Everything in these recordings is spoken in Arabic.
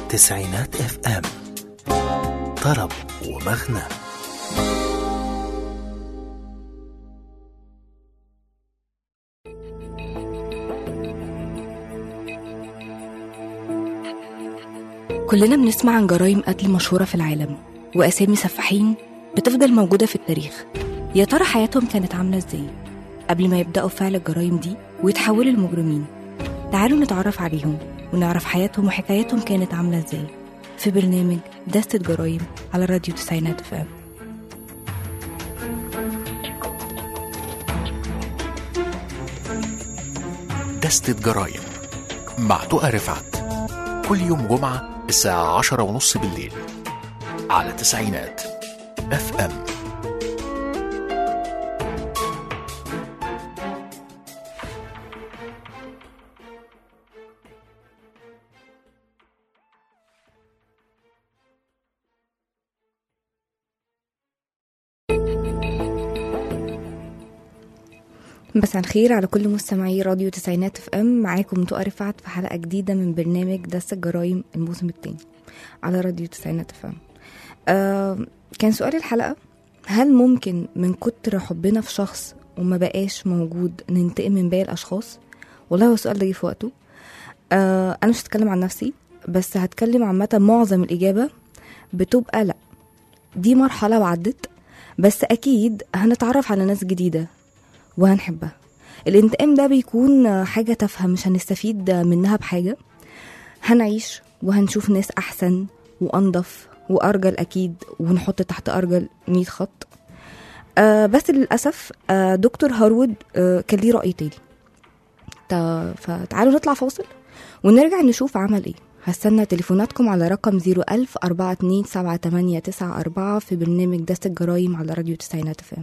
تسعينات اف ام، طرب ومغنى. كلنا بنسمع عن جرائم قتل مشهورة في العالم وأسامي سفاحين بتفضل موجودة في التاريخ. يا ترى حياتهم كانت عاملة ازاي قبل ما يبدأوا فعل الجرائم دي ويتحولوا لمجرمين؟ تعالوا نتعرف عليهم ونعرف حياتهم وحكاياتهم كانت عاملة ازاي في برنامج دستة جرائم على راديو تسعينات اف ام. دستة جرايم مع تقى رفعت، كل يوم جمعة الساعة 10:30 بالليل على تسعينات اف ام. مساء الخير على كل مستمعي راديو تسعينات اف ام. معاكم تقى رفعت في حلقة جديدة من برنامج دستة جرايم الموسم الثاني على راديو تسعينات اف ام. كان سؤال الحلقة: هل ممكن من كتر حبنا في شخص وما بقاش موجود ننتقم من باقي الأشخاص؟ والله هو السؤال ده جه في وقته. أنا مش هتكلم عن نفسي بس هتكلم عامة. معظم الإجابة بتبقى لأ، دي مرحلة وعدت، بس أكيد هنتعرف على ناس جديدة وهنحبها. الانتقام ده بيكون حاجة تافهة مش هنستفيد منها بحاجة. هنعيش وهنشوف ناس أحسن وأنضف وأرجل أكيد، ونحط تحت أرجل 100 خط. بس للأسف دكتور هارود كان ليه رأي تاني. فتعالوا نطلع فاصل ونرجع نشوف عمل ايه. هستنى تليفوناتكم على رقم 010427894 في برنامج دستة جرايم على راديو تسعينات اف ام.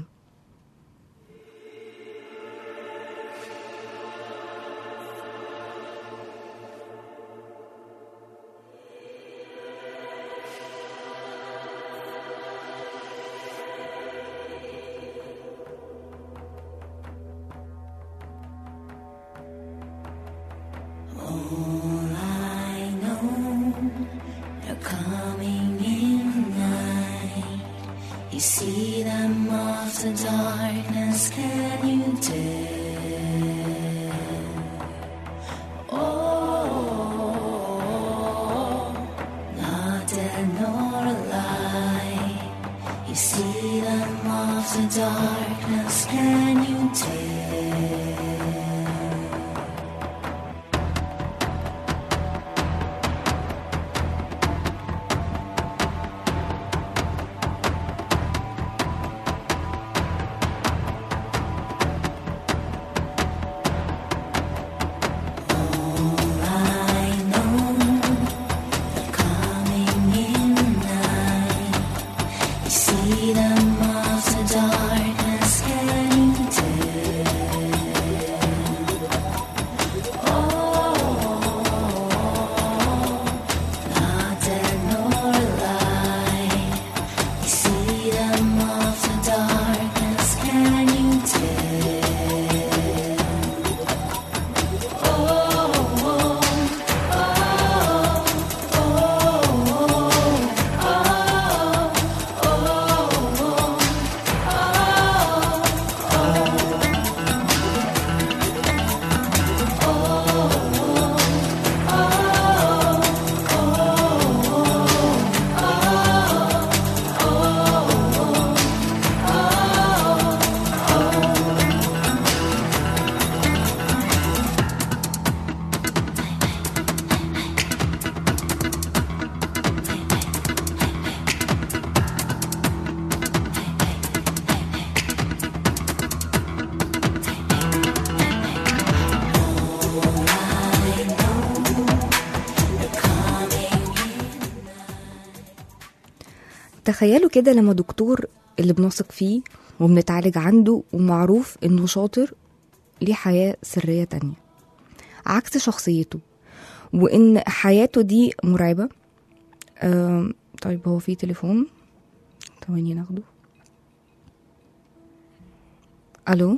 You see them off the darkness, can you tell? Oh, not dead nor alive. You see them off the darkness, can you tell? تخيلوا كده لما دكتور اللي بنثق فيه وبنتعالج عنده ومعروف انه شاطر ليه حياة سرية تانية عكس شخصيته، وان حياته دي مرعبة. طيب هو في تليفون، ثواني ناخده. الو.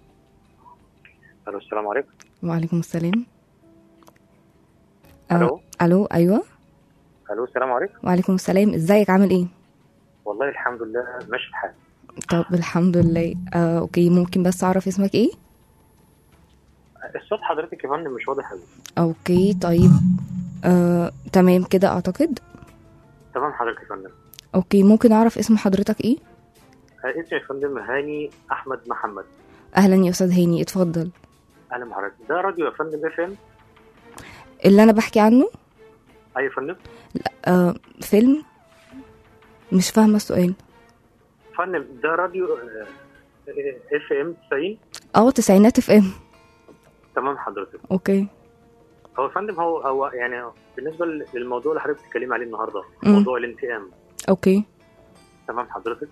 السلام عليكم. وعليكم السلام. الو. الو. ايوه. الو السلام عليكم. وعليكم السلام، ازيك عامل ايه؟ والله الحمد لله ماشي الحال. طب الحمد لله. اوكي، ممكن بس اعرف اسمك ايه؟ الصوت حضرتك يا فندم مش واضح قوي. اوكي طيب. تمام كده اعتقد. تمام حضرتك يا فندم. اوكي، ممكن اعرف اسم حضرتك ايه؟ اسمي يا فندم هاني احمد محمد. اهلا يا استاذ هاني، اتفضل. اهلا بحضرتك. ده راديو يا فندم اف ام اللي انا بحكي عنه؟ ايوه يا فندم. فيلم؟ مش فاهمه السؤال. فندم ده راديو اف ام 90. تسعينات اف ام. تمام حضرتك. اوكي. هو يا فندم هو يعني بالنسبه للموضوع اللي حضرتك بتتكلمي عليه النهارده، موضوع الانتقام. اوكي. تمام حضرتك.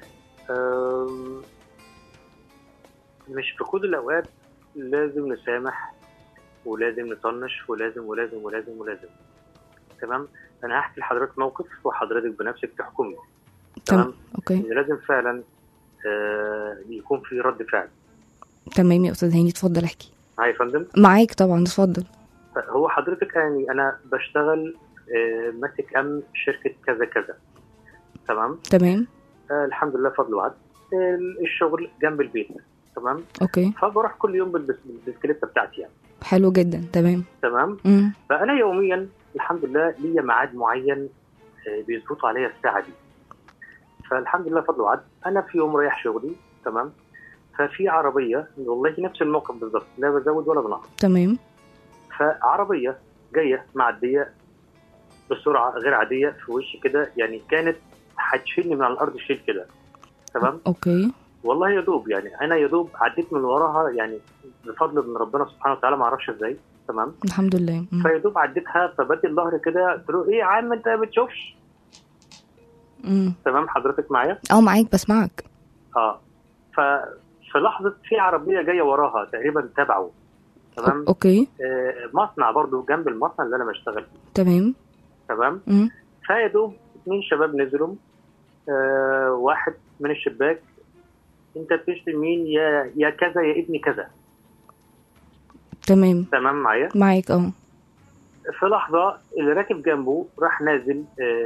مش في كل الاوقات لازم نسامح ولازم نطنش ولازم ولازم ولازم ولازم. تمام. انا هحكي لحضرتك موقف وحضرتك بنفسك تحكمي. تمام. اوكي. إن لازم فعلا يكون في رد فعل. تمام يا استاذ هاني، اتفضل احكي. معايا يا فندم؟ معاك طبعا، اتفضل. هو حضرتك يعني انا بشتغل ماسك امن شركه كذا كذا. تمام. الحمد لله فضل وعد. الشغل جنب البيت. تمام. اوكي. فبروح كل يوم بالبسكليته بتاعتي يعني. حلو جدا. تمام. فانا يوميا الحمد لله ليا ميعاد معين بيظبطوا عليا الساعه دي. فالحمد لله فضل وعد. انا في يوم رايح شغلي. تمام. ففي عربيه والله نفس الموقف بالظبط، لا بزود ولا بنقص. تمام. فعربيه جايه معديه بسرعه غير عاديه في وشي كده، يعني كانت هتشيلني من على الارض شيل كده. تمام. اوكي. والله يا دوب يعني انا يا دوب عديت من وراها يعني بفضل من ربنا سبحانه وتعالى، ما اعرفش ازاي. تمام. الحمد لله. فيا دوب عديتها، فبدي الظهر كده قلت له ايه يا عم انت ما بتشوفش؟ تمام حضرتك معايا؟ معاك بسمعك. ففي لحظه في عربيه جايه وراها تقريبا تبعه. تمام. اوكي. مصنع برضو جنب المصنع اللي انا بشتغل فيه. تمام. فيا دوب 2 شباب نزلوا. واحد من الشباك، انت بتشتم مين يا كذا يا ابني كذا. تمام معايا؟ معاك. في لحظه اللي راكب جنبه راح نازل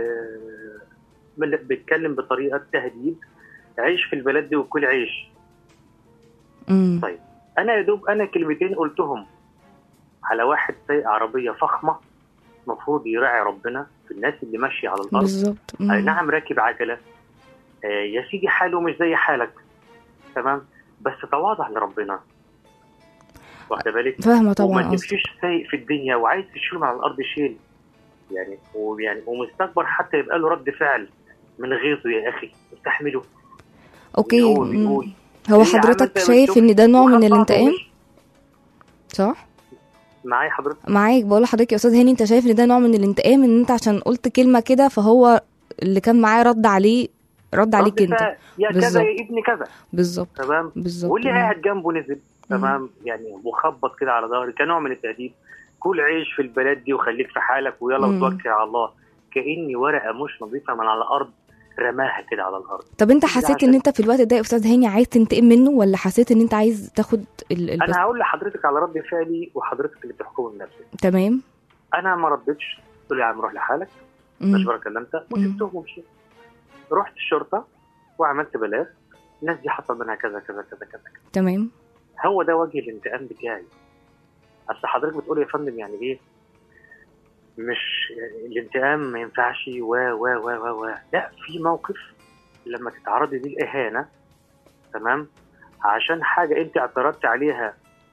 بيتكلم بطريقه تهديد، عيش في البلد دي وكل عيش. طيب انا يا دوب انا كلمتين قلتهم على واحد سايق عربيه فخمه المفروض يراعي ربنا في الناس اللي ماشيه على الارض. بالظبط. اي نعم راكب عجله. يا سيدي حاله مش زي حالك. تمام. بس تواضع لربنا. واخد بالك؟ فاهمه طبعا. وما تمشيش سايق في الدنيا وعايز تشيله على الارض شيل. يعني ومستكبر حتى يبقى له رد فعل من غيظه يا اخي استحمله. اوكي. بيقول هو حضرتك شايف ان ده نوع من الانتقام؟ صح؟ معايا حضرتك؟ معاك. بقول لحضرتك يا استاذ هاني، انت شايف ان ده نوع من الانتقام، ان انت عشان قلت كلمه كده فهو اللي كان معاه رد عليك انت. يا كذا يا ابني كذا. بالظبط. تمام. بالظبط. واللي قاعد جنبه نزل. تمام. يعني مخبط كده على ظهري كنوع من التهديد. كل عيش في البلد دي وخليك في حالك ويلا وتوكل على الله. كأني ورقه مش نظيفه من على الارض رماها كده على الارض. طب انت حسيت ان انت في الوقت ده يا استاذ هاني عايز تنتقم منه، ولا حسيت ان انت عايز تاخد انا هقول لحضرتك على رد فعلي وحضرتك اللي بتحكم لنفسك. تمام. انا ما ردتش، قلت له يا عم روح لحالك مش بركه انت وسبتهم ومشيت. رحت الشرطه وعملت بلاغ، الناس دي حصل منها كذا كذا كذا كذا. تمام. هو ده وجه الانتقام بتاعي. اصل حضرتك بتقول يا فندم يعني ايه مش الانتقام ما ينفعش و لا، في موقف لما تتعرضي دي الاهانه. تمام. عشان حاجه انت اعترضت عليها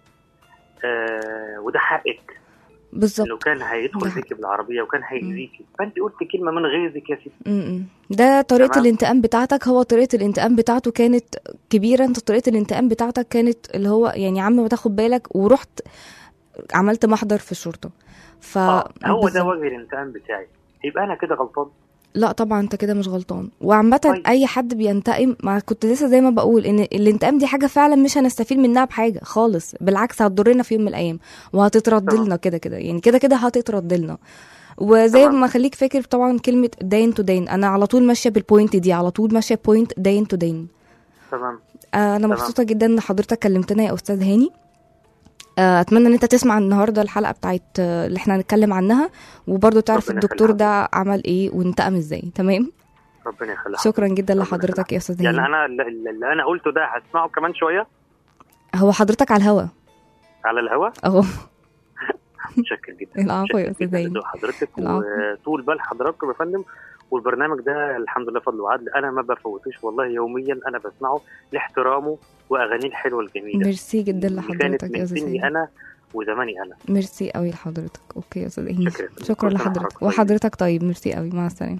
وده حقك. بالظبط. لو كان هيدخل فيكي بالعربيه وكان هيأذيكي فانت قلت كلمه من غيظك يا ستي. ده طريقه الانتقام بتاعتك. هو طريقه الانتقام بتاعته كانت كبيره، انت طريقه الانتقام بتاعتك كانت اللي هو يعني يا عم ما تاخد بالك، ورحت عملت محضر في الشرطه. هو ده وجه الانتقام بتاعي. يبقى انا كده غلطان؟ لا طبعا انت كده مش غلطان. وعامه اي حد بينتقم، ما كنت لسه زي ما بقول ان الانتقام دي حاجه فعلا مش هنستفيد منها بحاجه خالص، بالعكس هتضرنا في يوم من الايام وهتترد لنا كده كده، يعني كده كده هتترد لنا. وزي ما خليك فاكر طبعا كلمه دين تو دين، انا على طول ماشيه بالبوينت دي، على طول ماشيه بوينت دين تو دين. تمام. انا مبسوطه جدا ان حضرتك كلمتنا يا استاذ هاني. اتمنى ان انت تسمع النهارده الحلقه بتاعت اللي احنا هنتكلم عنها، وبرضه تعرف ربنا الدكتور يخليك. ده عمل ايه وانتقم ازاي. تمام، ربنا يخليك. شكرا جدا ربنا لحضرتك يخليك. يا استاذ يعني هاني. انا اللي انا قلته ده هسمعه كمان شويه هو حضرتك على الهوا على الهوا. اهو. متشكر جدا. العفو يا متشكر أستاذ جداً هاني. لذوق حضرتك العفو. وطول بال حضراتكم يا فندم. والبرنامج ده الحمد لله فضل وعدل، انا ما بفوتوش والله، يوميا انا بسمعه لاحترامه واغانيه الحلوه الجميله. ميرسي جدا اللي لحضرتك كانت يا من استاذ سني هاني. انا وزماني انا. ميرسي قوي لحضرتك. اوكي يا استاذ هاني، شكرا. شكرا كل سنة لحضرتك وحضرتك طيب. وحضرتك طيب. ميرسي قوي، مع السلامه.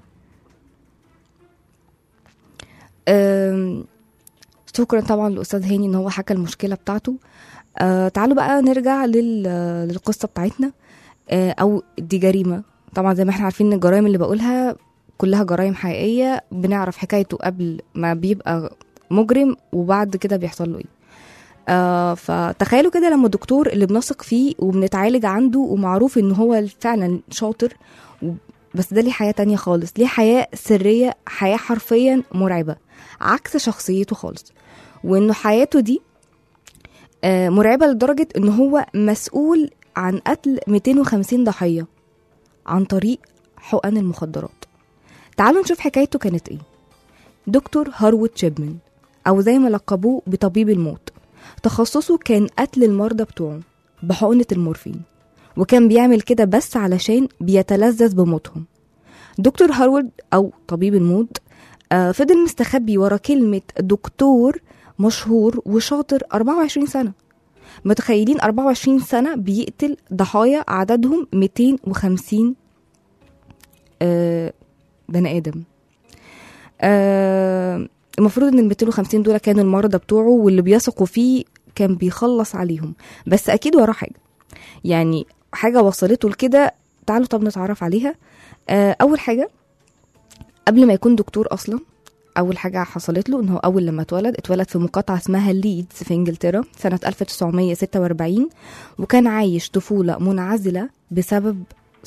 شكرا طبعا للاستاذ هاني ان هو حكى المشكله بتاعته. تعالوا بقى نرجع للقصه بتاعتنا. او دي جريمه طبعا، زي ما احنا عارفين ان الجرائم اللي بقولها كلها جرائم حقيقيه، بنعرف حكايته قبل ما بيبقى مجرم وبعد كده بيحصل له ايه. فتخيلوا كده لما الدكتور اللي بنثق فيه وبنتعالج عنده ومعروف ان هو فعلا شاطر، بس ده ليه حياة تانية خالص، ليه حياة سرية، حياة حرفيا مرعبة عكس شخصيته خالص. وانه حياته دي مرعبة لدرجة ان هو مسؤول عن قتل 250 ضحية عن طريق حقن المخدرات. تعالوا نشوف حكايته كانت ايه. دكتور هارود تشيبمان، او زي ما لقبوه بطبيب الموت، تخصصه كان قتل المرضى بتوعه بحقنة المورفين، وكان بيعمل كده بس علشان بيتلذذ بموتهم. دكتور هارولد او طبيب الموت فضل مستخبي ورا كلمة دكتور مشهور وشاطر 24 سنة. متخيلين 24 سنة بيقتل ضحايا عددهم 250 بني آدم. المفروض ان ال 250 دول كانوا المرضى بتوعه واللي بيثقوا فيه، كان بيخلص عليهم، بس اكيد وراه حاجة، يعني حاجة وصلته لكده. تعالوا طب نتعرف عليها. اول حاجة قبل ما يكون دكتور اصلا، اول حاجة حصلت له ان هو اول لما اتولد في مقاطعة اسمها ليدز في انجلترا سنة 1946، وكان عايش طفولة منعزلة بسبب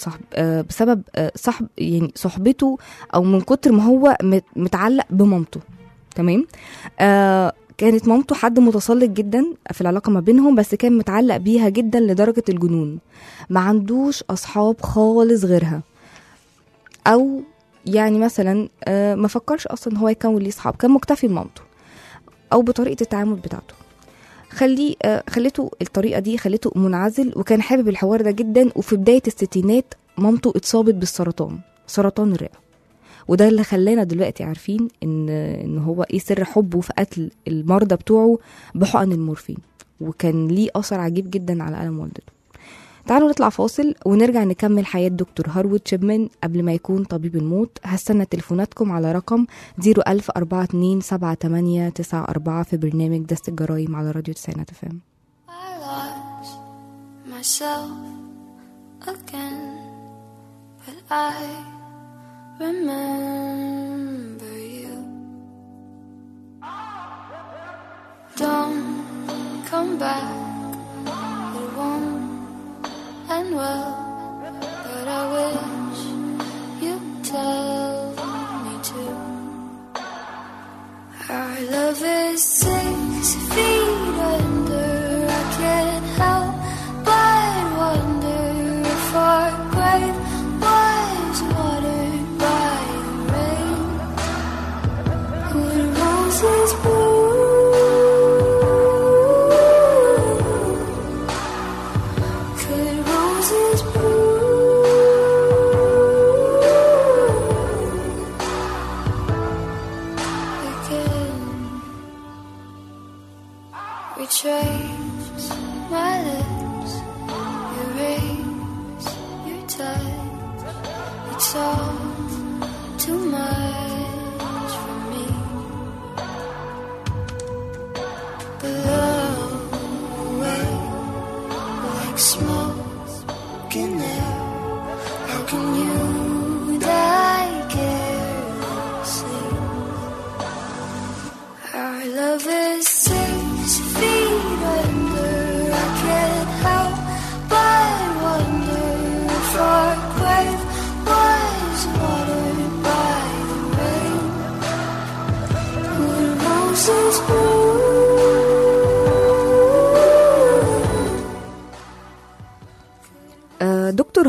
يعني صحبته، او من كتر ما هو متعلق بمامته. تمام. كانت مامته حد متسلط جدا في العلاقة ما بينهم، بس كان متعلق بيها جدا لدرجة الجنون، ما عندوش أصحاب خالص غيرها، أو يعني مثلا ما فكرش أصلا هو يكون ليه أصحاب، كان مكتفي بمامته أو بطريقة التعامل بتاعته. خليته الطريقة دي خليته منعزل، وكان حابب الحوار ده جدا. وفي بداية الستينات مامته اتصابت بالسرطان، سرطان الرئة، وده اللي خلانا دلوقتي عارفين ان هو ايه سر حبه في قتل المرضى بتوعه بحقن المورفين، وكان ليه اثر عجيب جدا على ألم والدته. تعالوا نطلع فاصل ونرجع نكمل حياة دكتور هارود تشيبمان قبل ما يكون طبيب الموت. هستنى تليفوناتكم على رقم 010427894 في برنامج دست الجرايم على راديو تسعينات FM. I lost myself again, but I remember you. Don't come back, it won't end well, but I wish you'd tell me to. Our love is 6 feet under, I can't help but wonder if our grave was watered by the rain. Would roses bloom? Could roses bloom again? Retrace my lips, erase your touch. It's all too much for me. Blow away like smoke in air. How can you die carelessly? Our love is 6 feet under, I can't help but wonder if our grave was watered by the rain. Would roses bloom?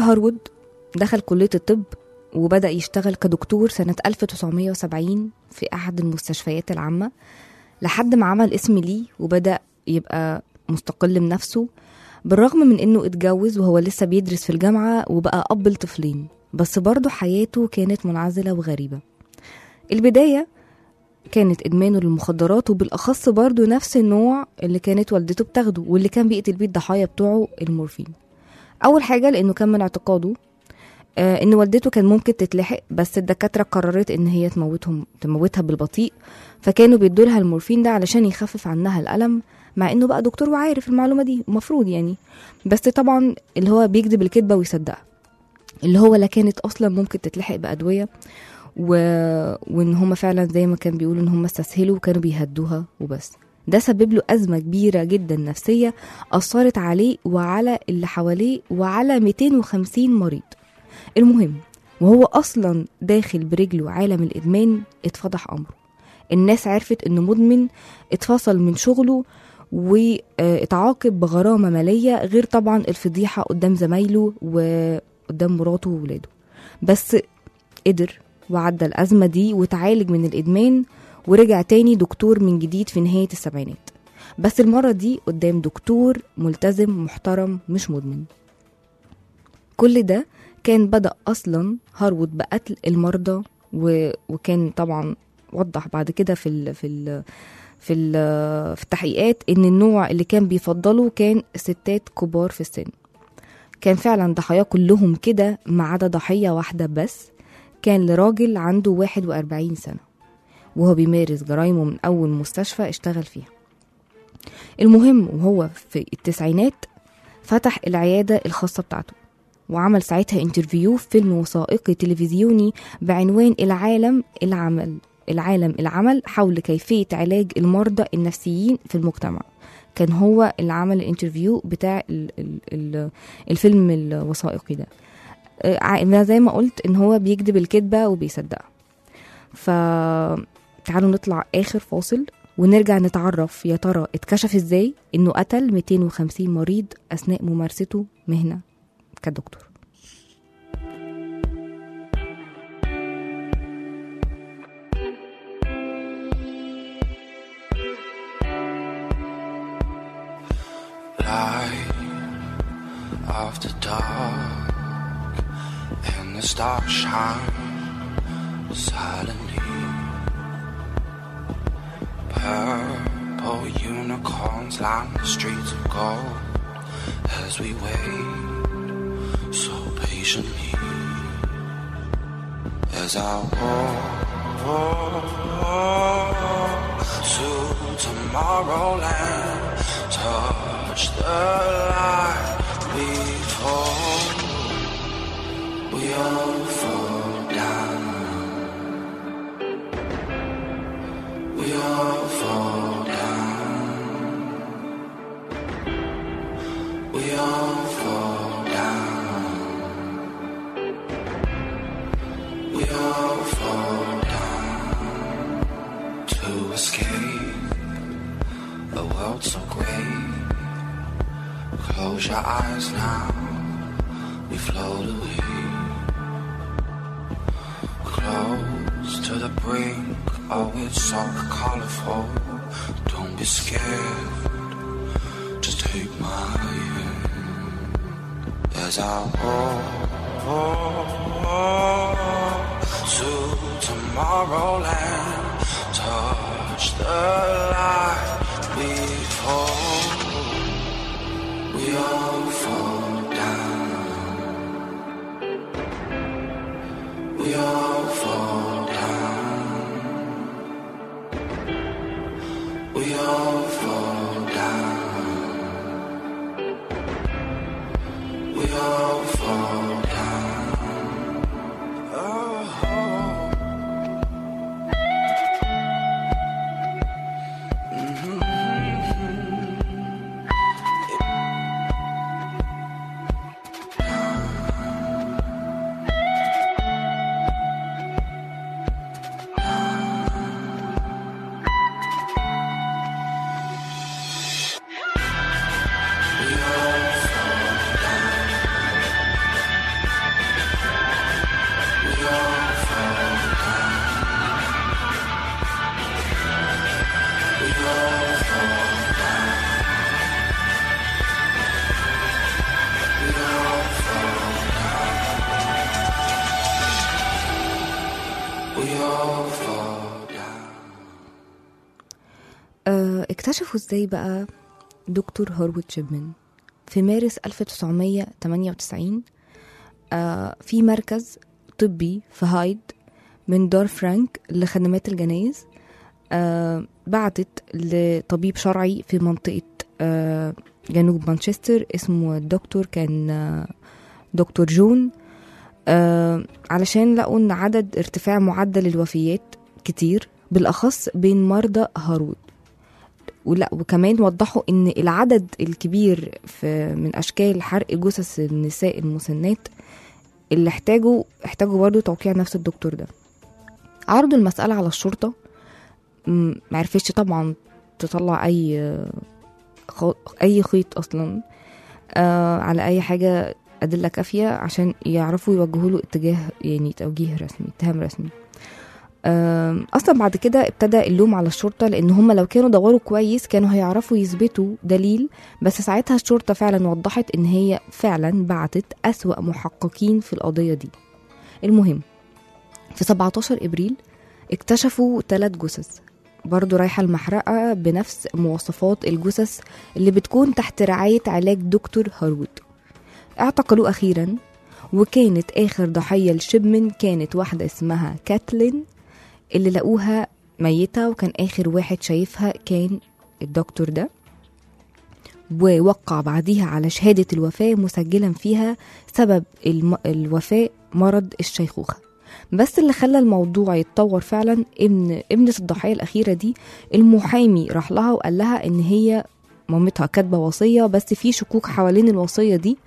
هارود دخل كلية الطب وبدأ يشتغل كدكتور سنة 1970 في أحد المستشفيات العامة، لحد ما عمل اسم ليه وبدأ يبقى مستقل بنفسه، بالرغم من انه اتجوز وهو لسه بيدرس في الجامعة وبقى أب لطفلين، بس برضه حياته كانت منعزلة وغريبة. البداية كانت إدمانه للمخدرات، وبالأخص برضه نفس النوع اللي كانت والدته بتاخده واللي كان بيقتل بيه الضحايا بتوعه، المورفين. أول حاجة لأنه كان من اعتقاده إن والدته كان ممكن تتلحق، بس الدكاترة قررت إن هي تموتها بالبطيء، فكانوا بيدولها المورفين ده علشان يخفف عنها الألم، مع إنه بقى دكتور وعارف المعلومة دي المفروض يعني، بس طبعا اللي هو بيكذب الكذبة ويصدقها، اللي هو لا كانت أصلا ممكن تتلحق بأدوية، وإن هما فعلا زي ما كان بيقولوا إن هما استسهلوا وكانوا بيهدوها وبس. ده سبب له أزمة كبيرة جدا نفسية أثرت عليه وعلى اللي حواليه وعلى 250 مريض. المهم وهو أصلا داخل برجله عالم الإدمان اتفضح أمره، الناس عرفت إنه مدمن، اتفصل من شغله واتعاقب بغرامة مالية، غير طبعا الفضيحة قدام زمايله وقدام مراته وولاده. بس قدر وعدى الأزمة دي وتعالج من الإدمان ورجع تاني دكتور من جديد في نهاية السبعينات، بس المرة دي قدام دكتور ملتزم محترم مش مدمن. كل ده كان بدأ أصلا هارود بقتل المرضى، وكان طبعا وضح بعد كده في التحقيقات إن النوع اللي كان بيفضله كان ستات كبار في السن. كان فعلا ضحايا كلهم كده ما عدا ضحية واحدة بس، كان لراجل عنده 41 سنة وهو بيمارس جرايمه من أول مستشفى اشتغل فيها. المهم وهو في التسعينات فتح العيادة الخاصة بتاعته، وعمل ساعتها انترفيو في فيلم وثائقي تلفزيوني بعنوان العمل حول كيفية علاج المرضى النفسيين في المجتمع. كان هو اللي عمل الانترفيو بتاع الفيلم الوثائقي ده. زي ما قلت ان هو بيكذب الكذبة وبيصدقها. فتعالوا نطلع آخر فاصل ونرجع نتعرف يا ترى اتكشف ازاي انه قتل 250 مريض اثناء ممارسته مهنة كدكتور. Light after dark and the stars shine silently. Purple unicorns line the streets of gold as we wait so patiently. As I walk to Tomorrowland, touch the light before we all fall down. We all fall down. We all fall down. We all fall down to escape a world so great. Close your eyes now, we float away. Close to the brink, oh it's so colorful. Don't be scared, just take my hand. As I walk to Tomorrowland, touch the light before we all fall down. We all fall down. We all fall down. We all fall down. Oh. all fall down. اكتشفوا ازاي بقى دكتور هارود شيبمان في مارس 1998 في مركز طبي في هايد من دار فرانك لخدمات الجنايز. بعتت لطبيب شرعي في منطقة جنوب مانشستر اسمه الدكتور كان دكتور جون، علشان لقوا ان عدد ارتفاع معدل الوفيات كتير بالأخص بين مرضى هارود. وكمان وضحوا ان العدد الكبير من اشكال حرق جثث النساء المسنات اللي احتاجوا برضو توقيع نفس الدكتور ده. عرضوا المسألة على الشرطة، معرفتش طبعا تطلع اي خيط اصلا على اي حاجة ادلة كافية عشان يعرفوا يوجهوا له اتهام رسمي. اصلا بعد كده ابتدى اللوم على الشرطة، لان هم لو كانوا دوروا كويس كانوا هيعرفوا يثبتوا دليل، بس ساعتها الشرطة فعلا وضحت ان هي فعلا بعتت اسوأ محققين في القضية دي. المهم في 17 ابريل اكتشفوا 3 جثث برضو رايحة المحرقة بنفس مواصفات الجثث اللي بتكون تحت رعاية علاج دكتور هارود. اعتقلوه اخيرا، وكانت اخر ضحية لشيبمان كانت واحدة اسمها كاتلين اللي لقوها ميتة، وكان آخر واحد شايفها كان الدكتور ده، ووقع بعديها على شهادة الوفاة مسجلا فيها سبب الوفاة مرض الشيخوخة. بس اللي خلى الموضوع يتطور فعلا ابنة الضحية الأخيرة دي المحامي راح لها وقال لها إن هي مامتها كاتبة وصية، بس في شكوك حوالين الوصية دي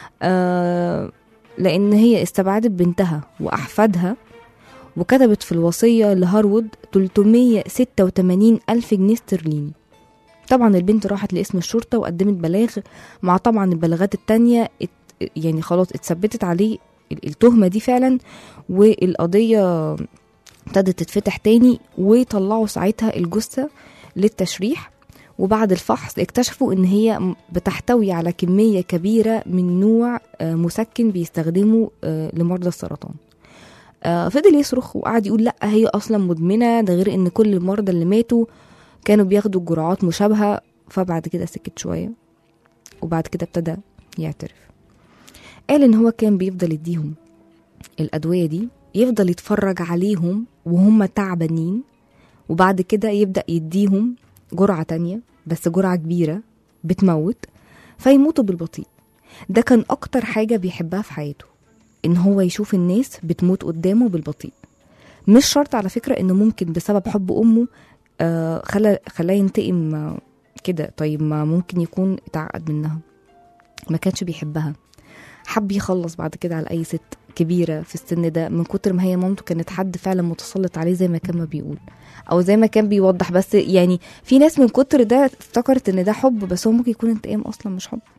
لأن هي استبعدت بنتها وأحفادها، وكتبت في الوصية لهارود 386,000 جنيه استرليني. طبعا البنت راحت لاسم الشرطة وقدمت بلاغ، مع طبعا البلاغات التانية يعني خلاص اتثبتت عليه التهمة دي فعلا، والقضية ابتدت تتفتح تاني، وطلعوا ساعتها الجثة للتشريح. وبعد الفحص اكتشفوا ان هي بتحتوي على كمية كبيرة من نوع مسكن بيستخدمه لمرضى السرطان. فضل يصرخ وقعد يقول لا هي اصلا مدمنة، ده غير ان كل المرضى اللي ماتوا كانوا بياخدوا جرعات مشابهة. فبعد كده سكت شوية، وبعد كده ابتدى يعترف. قال ان هو كان بيفضل يديهم الادوية دي، يفضل يتفرج عليهم وهم تعبانين، وبعد كده يبدأ يديهم جرعة تانية بس جرعة كبيرة بتموت فيموتوا بالبطيء. ده كان اكتر حاجة بيحبها في حياته، ان هو يشوف الناس بتموت قدامه بالبطيء. مش شرط على فكرة انه ممكن بسبب حب امه خلاه ينتقم كده، طيب ما ممكن يكون اتعقد منها، ما كانش بيحبها، حب يخلص بعد كده على اي ست كبيرة في السن ده، من كتر ما هي مامته كانت حد فعلا متسلط عليه زي ما كان ما بيقول او زي ما كان بيوضح. بس يعني في ناس من كتر ده افتكرت ان ده حب، بس هو ممكن يكون انتقام اصلا مش حب.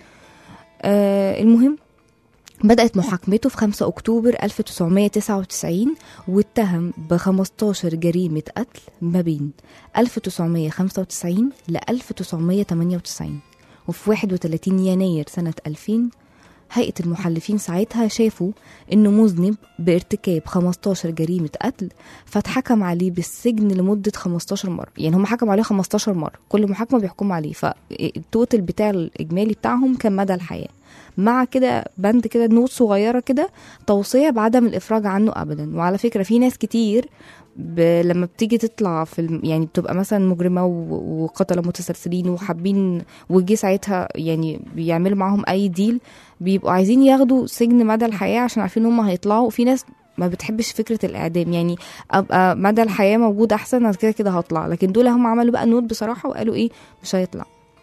المهم بدأت محاكمته في 5 أكتوبر 1999، واتهم ب15 جريمة قتل ما بين 1995 ل 1998. وفي 31 يناير سنة 2000 هيئة المحلفين ساعتها شافوا انه مذنب بارتكاب 15 جريمة قتل، فاتحكم عليه بالسجن لمدة 15 مرة. يعني هم حكموا عليه 15 مرة، كل محاكمة بيحكموا عليه، فالتوتل بتاع الإجمالي بتاعهم كان مدى الحياة، مع كده بند كده نوت صغيرة كده توصية بعدم الإفراج عنه أبدا. وعلى فكرة في ناس كتير لما بتيجي تطلع في يعني بتبقى مثلا مجرمة وقتلة متسلسلين وحابين، وجي ساعتها يعني بيعملوا معاهم أي ديل، بيبقوا عايزين ياخدوا سجن مدى الحياة عشان عارفين هم هيطلعوا. في ناس ما بتحبش فكرة الإعدام، يعني أبقى مدى الحياة موجود أحسن، أنا كده كده هطلع. لكن دول هم عملوا بقى نوت بصراحة وقالوا إيه مش هيطلع.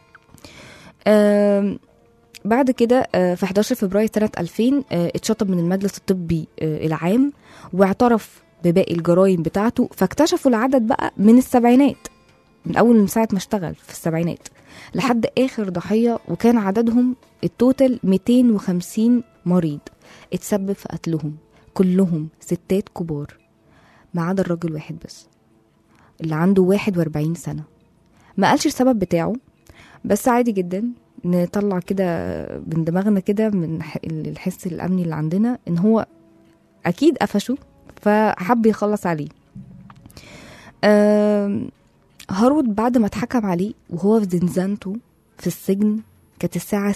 بعد كده في 11 فبراير سنة 2000 اتشطب من المجلس الطبي العام واعترف بباقي الجرائم بتاعته. فاكتشفوا العدد بقى من السبعينات، من أول من ساعة ما اشتغل في السبعينات لحد آخر ضحية، وكان عددهم التوتال 250 مريض اتسبب في قتلهم، كلهم ستات كبار ما عدا الراجل واحد بس اللي عنده 41 سنة. ما قالش السبب بتاعه، بس عادي جدا نطلع كده من دماغنا كده من الحس الأمني اللي عندنا ان هو أكيد قفشوا فحب يخلص عليه. هارود بعد ما اتحكم عليه وهو في زنزانته في السجن، كانت الساعة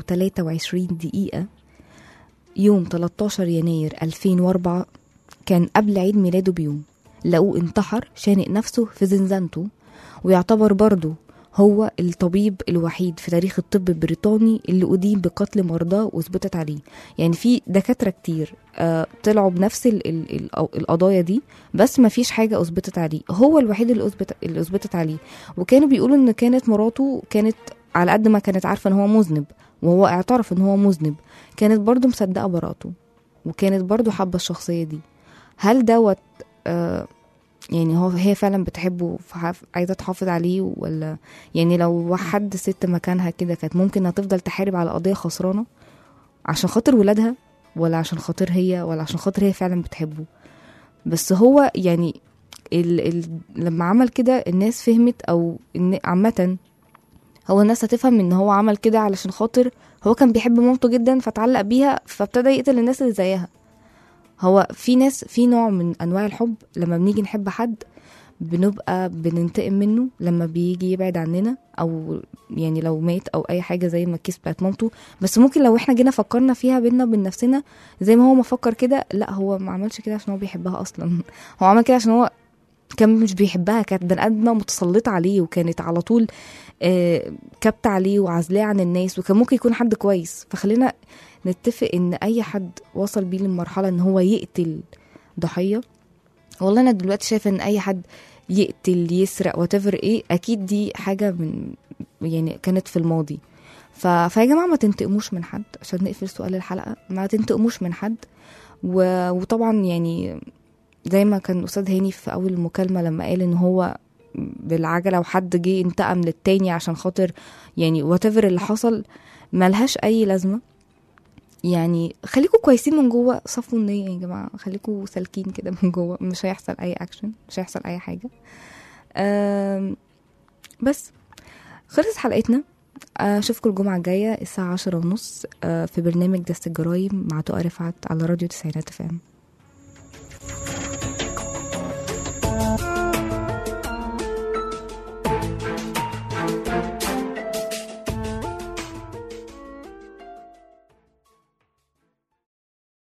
6:23 يوم 13 يناير 2004، كان قبل عيد ميلاده بيوم، لقوه انتحر شانق نفسه في زنزانته. ويعتبر برضه هو الطبيب الوحيد في تاريخ الطب البريطاني اللي أدين بقتل مرضاه وثبتت عليه. يعني في دكاترة كتير طلعوا بنفس القضايا دي، بس ما فيش حاجة أثبتت عليه، هو الوحيد اللي أثبتت عليه. وكانوا بيقولوا إن كانت مراته كانت على قد ما كانت عارفة إن هو مذنب وهو اعترف إن هو مذنب، كانت برضو مصدقة براءته، وكانت برضو حابة الشخصية دي. هل دوت يعني هي فعلا بتحبه عايزة تحافظ عليه، ولا يعني لو حد ست مكانها كده كانت ممكن هتفضل تحارب على قضية خسرانة عشان خاطر ولادها، ولا عشان خاطر هي، ولا عشان خاطر هي فعلا بتحبه؟ بس هو يعني لما عمل كده الناس فهمت، او عامة هو الناس هتفهم ان هو عمل كده علشان خاطر هو كان بيحب مامته جدا فتعلق بيها، فابتدى يقتل الناس اللي زيها. هو في ناس في نوع من انواع الحب لما بنيجي نحب حد بنبقى بننتقم منه لما بيجي يبعد عننا، او يعني لو مات او اي حاجة زي ما الكيس بتاعت مامته. بس ممكن لو احنا جينا فكرنا فيها بينا وبين نفسنا زي ما هو ما فكر كده، لا هو ما عملش كده عشان هو بيحبها اصلا، هو عمل كده عشان هو كان مش بيحبها، كانت بني ادمه متسلطه عليه، وكانت على طول كبت عليه وعزلاه عن الناس، وكان ممكن يكون حد كويس. فخلينا نتفق ان اي حد وصل بيه للمرحله ان هو يقتل ضحيه، والله انا دلوقتي شايفه ان اي حد يقتل يسرق واتفر ايه، اكيد دي حاجه من يعني كانت في الماضي. فيا جماعه ما تنتقموش من حد، عشان نقفل سؤال الحلقه، ما تنتقموش من حد. وطبعا يعني زي ما كان أستاذ هاني في أول المكالمة لما قال إن هو بالعجلة وحد جه انتقم للتاني عشان خاطر يعني whatever اللي حصل ملهاش أي لازمة. يعني خليكوا كويسين من جوه، صفوا النية يا جماعة، خليكوا سالكين كده من جوه، مش هيحصل أي أكشن، مش هيحصل أي حاجة. بس خلصت حلقتنا. أشوفكم الجمعة الجاية الساعة 10:30 في برنامج دست الجرايم مع تقى رفعت على راديو 90 FM.